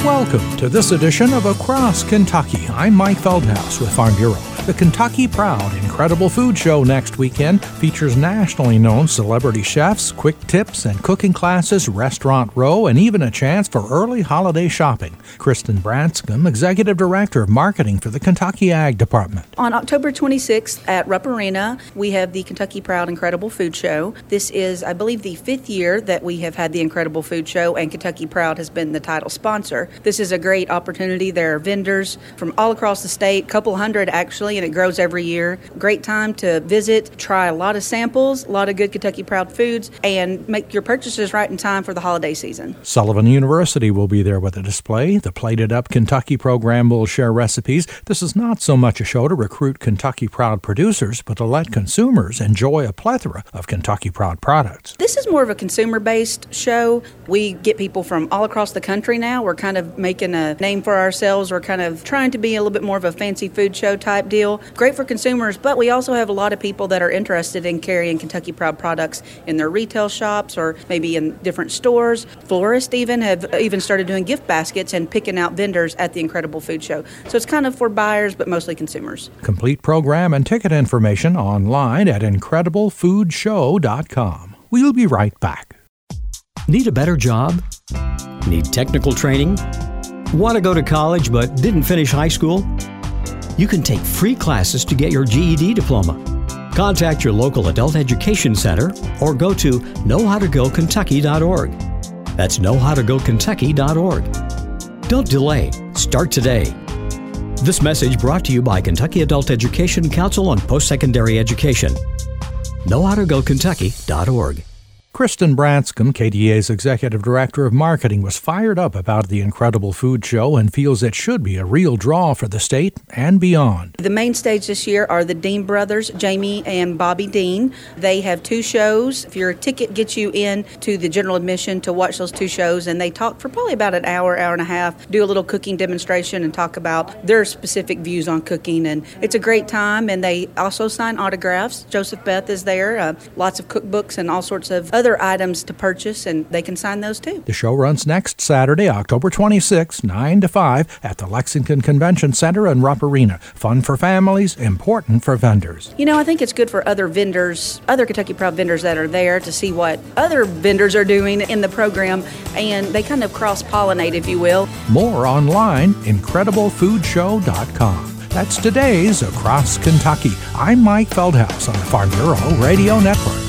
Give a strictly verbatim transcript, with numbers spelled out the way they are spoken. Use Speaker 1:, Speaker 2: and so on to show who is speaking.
Speaker 1: Welcome to this edition of Across Kentucky. I'm Mike Feldhaus with Farm Bureau. The Kentucky Proud Incredible Food Show next weekend features nationally known celebrity chefs, quick tips and cooking classes, restaurant row, and even a chance for early holiday shopping. Kristen Branscombe, Executive Director of Marketing for the Kentucky Ag Department.
Speaker 2: On October twenty-sixth at Rupp Arena, we have the Kentucky Proud Incredible Food Show. This is, I believe, the fifth year that we have had the Incredible Food Show, and Kentucky Proud has been the title sponsor. This is a great opportunity. There are vendors from all across the state, a couple hundred actually, and it grows every year. Great time to visit, try a lot of samples, a lot of good Kentucky Proud foods, and make your purchases right in time for the holiday season.
Speaker 1: Sullivan University will be there with a display. The Plated Up Kentucky program will share recipes. This is not so much a show to recruit Kentucky Proud producers, but to let consumers enjoy a plethora of Kentucky Proud products.
Speaker 2: This is more of a consumer-based show. We get people from all across the country now. We're kind of making a name for ourselves. We're kind of trying to be a little bit more of a fancy food show type deal. Great for consumers, but we also have a lot of people that are interested in carrying Kentucky Proud products in their retail shops or maybe in different stores. Florists even have even started doing gift baskets and picking out vendors at the Incredible Food Show. So it's kind of for buyers, but mostly consumers.
Speaker 1: Complete program and ticket information online at incredible food show dot com. We'll be right back.
Speaker 3: Need a better job? Need technical training? Want to go to college but didn't finish high school? You can take free classes to get your G E D diploma. Contact your local adult education center or go to know how to go kentucky dot org. That's know how to go kentucky dot org. Don't delay. Start today. This message brought to you by Kentucky Adult Education Council on Post-Secondary Education. know how to go kentucky dot org.
Speaker 1: Kristen Branscombe, K D A's Executive Director of Marketing, was fired up about the Incredible Food Show and feels it should be a real draw for the state and beyond.
Speaker 2: The main stage this year are the Dean brothers, Jamie and Bobby Dean. They have two shows. If your ticket gets you in to the general admission to watch those two shows, and they talk for probably about an hour, hour and a half, do a little cooking demonstration and talk about their specific views on cooking. And it's a great time, and they also sign autographs. Joseph Beth is there, uh, lots of cookbooks and all sorts of other items to purchase, and they can sign those too.
Speaker 1: The show runs next Saturday, October twenty-sixth, nine to five at the Lexington Convention Center and Rupp Arena. Fun for families, important for vendors.
Speaker 2: You know, I think it's good for other vendors, other Kentucky Proud vendors that are there to see what other vendors are doing in the program, and they kind of cross-pollinate, if you will.
Speaker 1: More online, incredible food show dot com. That's today's Across Kentucky. I'm Mike Feldhaus on the Farm Bureau Radio Network.